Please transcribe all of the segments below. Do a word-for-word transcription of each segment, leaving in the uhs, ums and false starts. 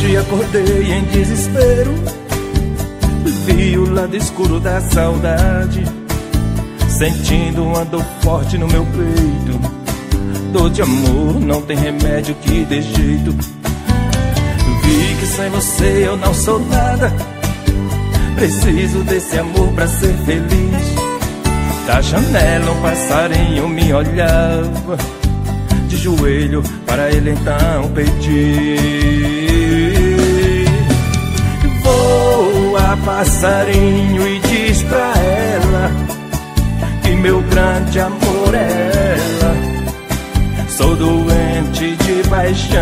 Hoje acordei em desespero, vi o lado escuro da saudade, sentindo uma dor forte no meu peito. Dor de amor não tem remédio que dê jeito. Vi que sem você eu não sou nada, preciso desse amor pra ser feliz. Da janela um passarinho me olhava, de joelho para ele então pedir. Voa, passarinho, e diz pra ela que meu grande amor é ela. Sou doente de paixão.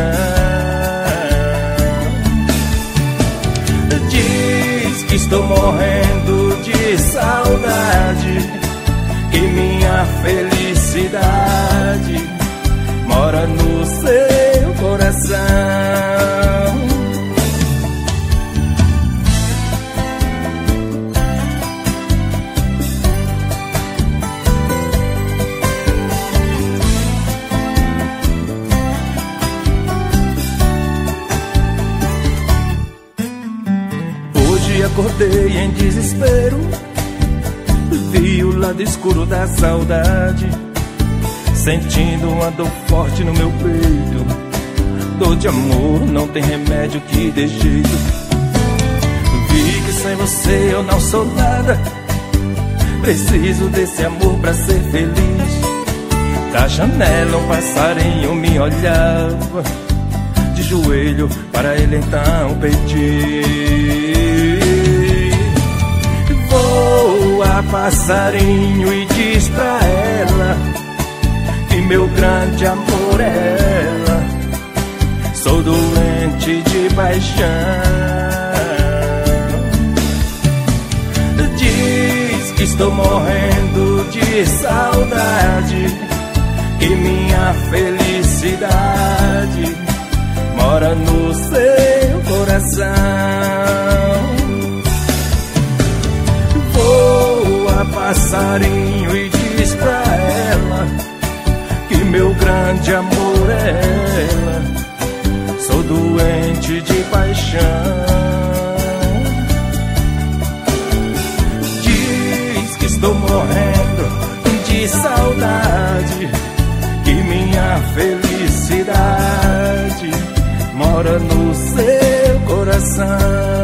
Diz que estou morrendo de saudade, que minha felicidade mora no seu coração. Hoje acordei em desespero, vi o lado escuro da saudade, sentindo uma dor forte no meu peito. Dor de amor não tem remédio que dê jeito. Vi que sem você eu não sou nada, preciso desse amor pra ser feliz. Da janela um passarinho me olhava, de joelho para ele então pedir. Voa, passarinho, e diz pra ela que meu grande amor é ela. Sou doente de paixão. Diz que estou morrendo de saudade, que minha felicidade mora no seu coração. Voa, passarinho, e diz pra ela que meu grande amor é ela. Sou doente de paixão. Diz que estou morrendo de saudade, que minha felicidade mora no seu coração.